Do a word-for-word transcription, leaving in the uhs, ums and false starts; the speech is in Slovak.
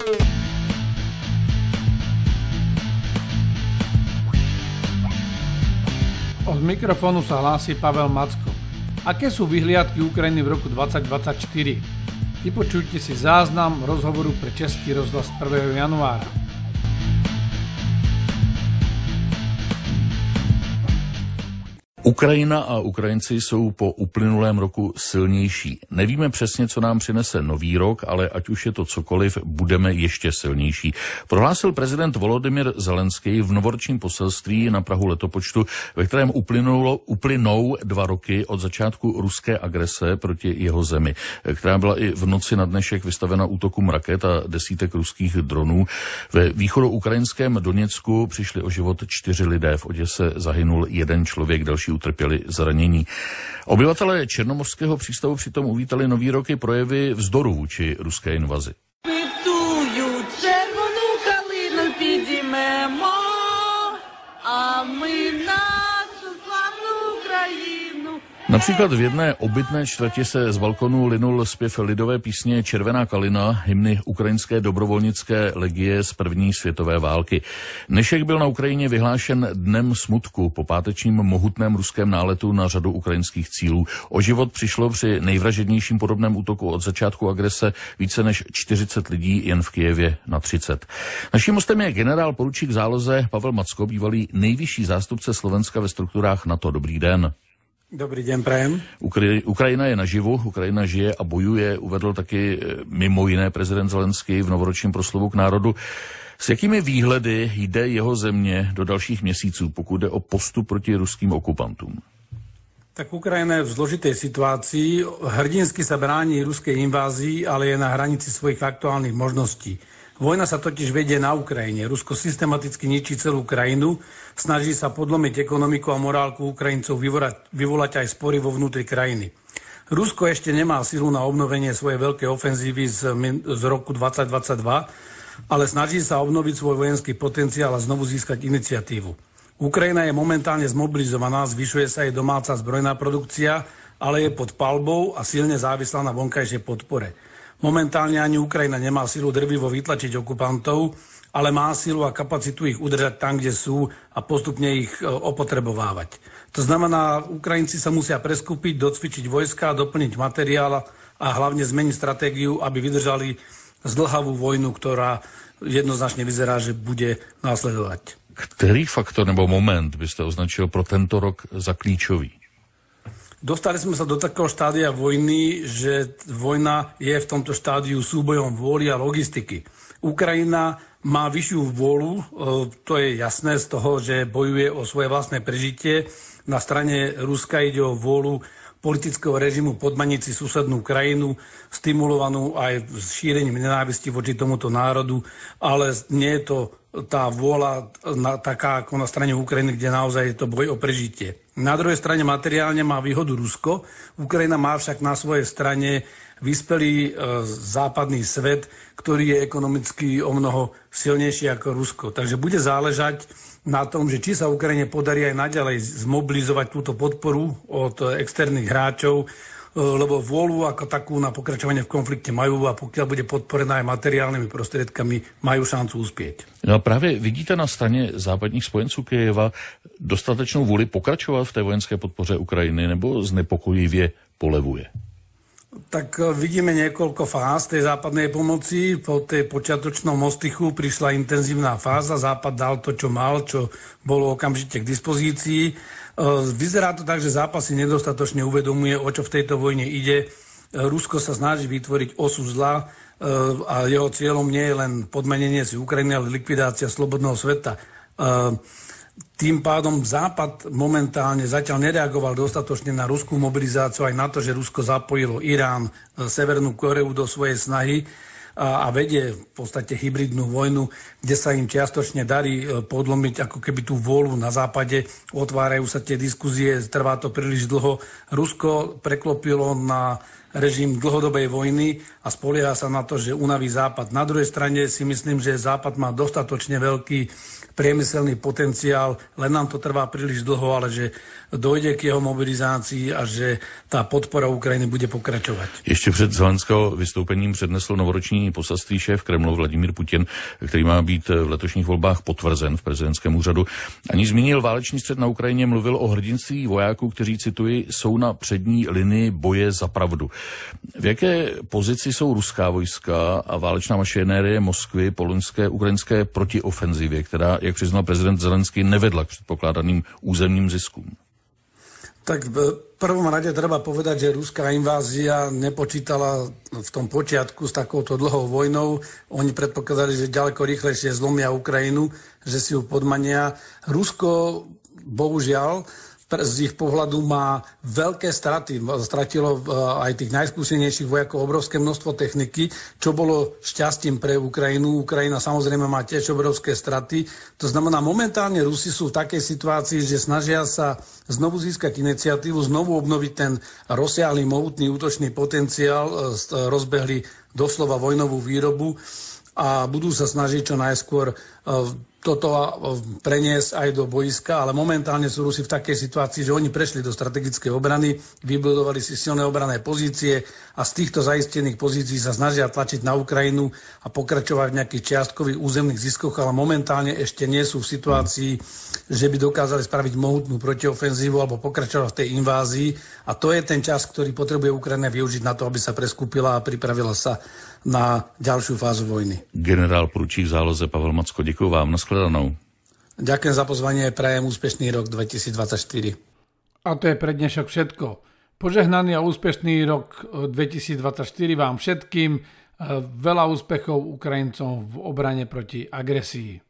Od mikrofónu sa hlási Pavel Macko. Aké sú vyhliadky Ukrajiny v roku dvadsať dvadsaťštyri? Vypočujte si záznam rozhovoru pre Český rozhlas prvého januára. Ukrajina a Ukrajinci jsou po uplynulém roku silnější. Nevíme přesně, co nám přinese nový rok, ale ať už je to cokoliv, budeme ještě silnější. Prohlásil prezident Volodymyr Zelenský v novoročním poselství na prahu letopočtu, ve kterém uplynulo, uplynou dva roky od začátku ruské agrese proti jeho zemi, která byla i v noci na dnešek vystavena útokům raket a desítek ruských dronů. Ve východoukrajinském Doněcku přišli o život čtyři lidé, v Oděse zahynul jeden člověk, další utrpěli zranění. Obyvatelé černomorského přístavu přitom uvítali nový rok i projevy vzdoru vůči ruské invazi. Пітую червону калину підіймемо, а ми нашу славну Україну. Například v jedné obytné čtvrti se z balkonu linul zpěv lidové písně Červená kalina, hymny ukrajinské dobrovolnické legie z první světové války. Dnešek byl na Ukrajině vyhlášen dnem smutku po pátečním mohutném ruském náletu na řadu ukrajinských cílů. O život přišlo při nejvražednějším podobném útoku od začátku agrese více než čtyřicet lidí, jen v Kyjevě na třicet. Naším hostem je generál poručík v záloze Pavel Macko, bývalý nejvyšší zástupce Slovenska ve strukturách NATO. Dobrý den. Dobrý den, prajem. Ukra- Ukrajina je naživu, Ukrajina žije a bojuje, uvedl taky mimo jiné prezident Zelenský v novoročním proslovu k národu. S jakými výhledy jde jeho země do dalších měsíců, pokud jde o postup proti ruským okupantům? Tak Ukrajina je v zložitej situácii. Hrdinsky sa bráni ruskej invázii, ale je na hranici svojich aktuálnych možností. Vojna sa totiž vedie na Ukrajine. Rusko systematicky ničí celú krajinu, snaží sa podlomiť ekonomiku a morálku Ukrajincov, vyvolať, vyvolať aj spory vo vnútri krajiny. Rusko ešte nemá silu na obnovenie svojej veľkej ofenzívy z, z roku dvadsať dvadsaťdva, ale snaží sa obnoviť svoj vojenský potenciál a znovu získať iniciatívu. Ukrajina je momentálne zmobilizovaná, zvyšuje sa jej domáca zbrojná produkcia, ale je pod palbou a silne závislá na vonkajšej podpore. Momentálne ani Ukrajina nemá silu drvivo vytlačiť okupantov, ale má silu a kapacitu ich udržať tam, kde sú a postupne ich opotrebovávať. To znamená, Ukrajinci sa musia preskúpiť, docvičiť vojska, doplniť materiál a hlavne zmeniť stratégiu, aby vydržali zdĺhavú vojnu, ktorá jednoznačne vyzerá, že bude následovať. Který faktor nebo moment byste označil pro tento rok za klíčový? Dostali sme sa do takého štádia vojny, že vojna je v tomto štádiu súbojom vôly a logistiky. Ukrajina má vyššiu vôľu, to je jasné z toho, že bojuje o svoje vlastné prežitie. Na strane Ruska ide o vôľu politického režimu podmaniť si susednú krajinu, stimulovanú aj šírením nenávisti voči tomuto národu, ale nie je to tá vôľa na, taká ako na strane Ukrajiny, kde naozaj je to boj o prežitie. Na druhej strane materiálne má výhodu Rusko. Ukrajina má však na svojej strane vyspelý e, západný svet, ktorý je ekonomicky o mnoho silnejší ako Rusko. Takže bude záležať na tom, že či sa Ukrajine podarí aj naďalej zmobilizovať túto podporu od externých hráčov, lebo vôľu ako takú na pokračovanie v konflikte majú a pokiaľ bude podporená aj materiálnymi prostriedkami, majú šancu uspieť. No a právě vidíte na straně západních spojenců Kyjeva dostatečnou vůli pokračovat v té vojenské podpoře Ukrajiny nebo znepokojivě polevuje? Tak vidíme niekoľko fáz tej západnej pomoci. Po tej počiatočnom ostychu prišla intenzívna fáza. Západ dal to, čo mal, čo bolo okamžite k dispozícii. Vyzerá to tak, že Západ si nedostatočne uvedomuje, o čo v tejto vojne ide. Rusko sa snaží vytvoriť osu zla a jeho cieľom nie je len podmenenie si Ukrajiny, ale likvidácia slobodného sveta. Tým pádom Západ momentálne zatiaľ nereagoval dostatočne na ruskú mobilizáciu, aj na to, že Rusko zapojilo Irán, Severnú Koreu do svojej snahy a, a vedie v podstate hybridnú vojnu, kde sa im čiastočne darí podlomiť ako keby tú vôľu na západe. Otvárajú sa tie diskuzie, trvá to príliš dlho. Rusko preklopilo na režim dlhodobej vojny a spolieha sa na to, že unaví Západ. Na druhej strane si myslím, že Západ má dostatočne veľký priemyselný potenciál, len nám to trvá príliš dlho, ale že dojde k jeho mobilizácii a že tá podpora Ukrajiny bude pokračovať. Ještě před Zelenského vystoupením přednesl novoroční poselství šéf Kremlu Vladimír Putin, který má být v letošních volbách potvrzen v prezidentském úřadu. Ani zmínil válečný střet na Ukrajině, mluvil o hrdinství vojáků, kteří, cituji, jsou na přední linii boje za pravdu. V jaké pozici jsou ruská vojska a válečná mašinérie Moskvy po loňské ukrajinské protiofenzivě, která, jak přiznal prezident Zelenský, nevedla k předpokládaným územním ziskům? Tak v prvom rade treba povedať, že ruská invázia nepočítala v tom počiatku s takouto dlhou vojnou. Oni predpokladali, že ďaleko rýchlejšie zlomia Ukrajinu, že si ju podmania. Rusko, bohužiaľ, z ich pohľadu má veľké straty. Stratilo aj tých najskúsenejších vojakov obrovské množstvo techniky, čo bolo šťastím pre Ukrajinu. Ukrajina samozrejme má tiež obrovské straty. To znamená, momentálne Rusi sú v takej situácii, že snažia sa znovu získať iniciatívu, znovu obnoviť ten rozsiahly, mohutný útočný potenciál, rozbehli doslova vojnovú výrobu a budú sa snažiť čo najskôr toto preniesť aj do boiska, ale momentálne sú Rusi v takej situácii, že oni prešli do strategickej obrany, vybudovali si silné obranné pozície a z týchto zaistených pozícií sa snažia tlačiť na Ukrajinu a pokračovať v nejakých čiastkových územných ziskoch, ale momentálne ešte nie sú v situácii, že by dokázali spraviť mohutnú protiofenzívu alebo pokračovať v tej invázii. A to je ten čas, ktorý potrebuje Ukrajina využiť na to, aby sa preskúpila a pripravila sa na ďalšiu fázu vojny. Generál poručík v záloze Pavel Macko, děkuji vám. Nashledanou. Ďakujem za pozvanie, prajem úspešný rok dvetisícdvadsaťštyri. A to je pre dnešok všetko. Požehnaný a úspešný rok dvetisícdvadsaťštyri vám všetkým. Veľa úspechov Ukrajincom v obrane proti agresii.